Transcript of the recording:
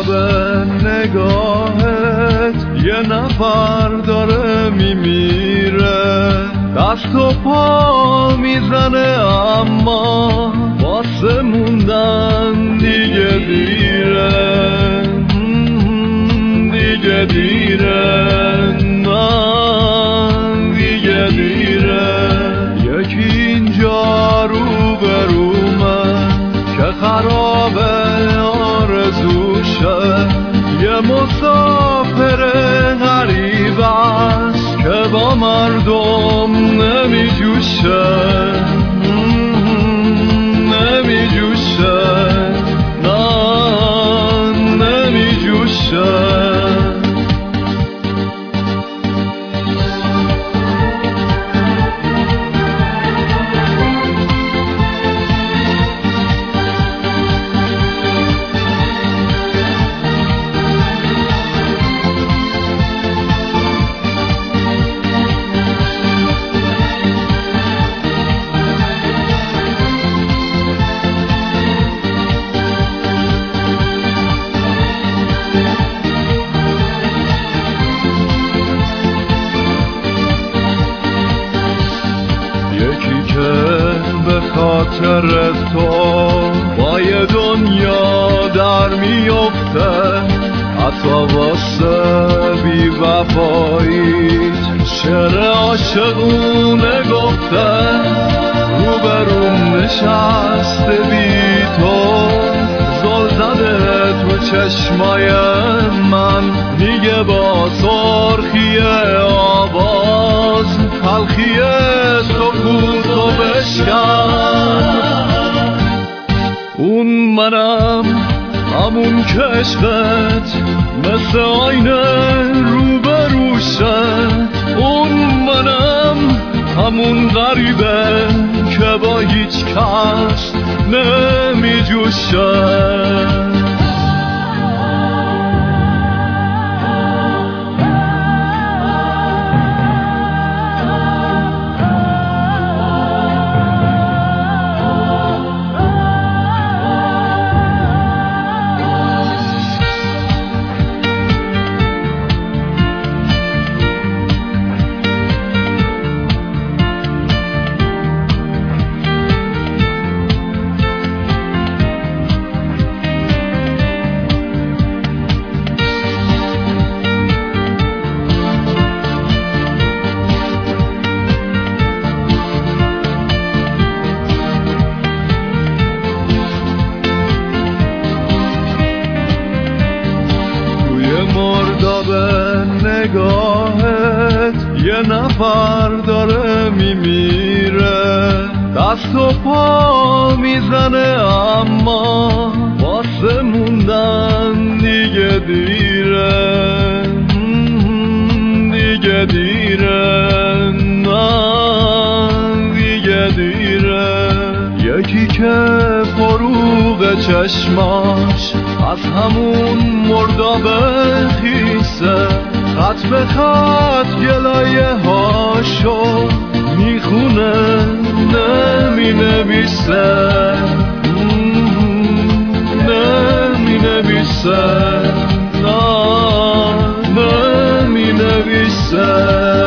مرداب نگاهت یه نفر داره میمیره، دست و پا میزنه اما واسه موندن دیگه دیره، دیگه دیره، نه دیگه دیره. یکی اینجا رو برومه که خرابه آرزوشه، یه مسافر غریب است که با مردم نمیجوشه، نمیجوشه، نه نمیجوشه. به خاطر تو با یه دنیا در میفته، حتی واسه بی وفاییت شعر عاشقونه گفته. رو بروم نشسته بی تو، زل زده تو چشمای من، میگه با سرخی آواز تلخی سکوتو بشکن. اون منم همون که عشقت مثل آینه رو بروشه، اون منم همون غریبه که با هیچ کس نمیجوشه. مرداب نگاهت یه نفر داره میمیره، دست و پا میزنه اما واسه موندن دیگه دیره، دیگه دیره، نه دیگه دیره. یکی که فروغ چشماش از همون مرداب خیسه، خط به خط گلایه هاشو میخونه نمی نویسه، نمی نویسه، نمی نویسه.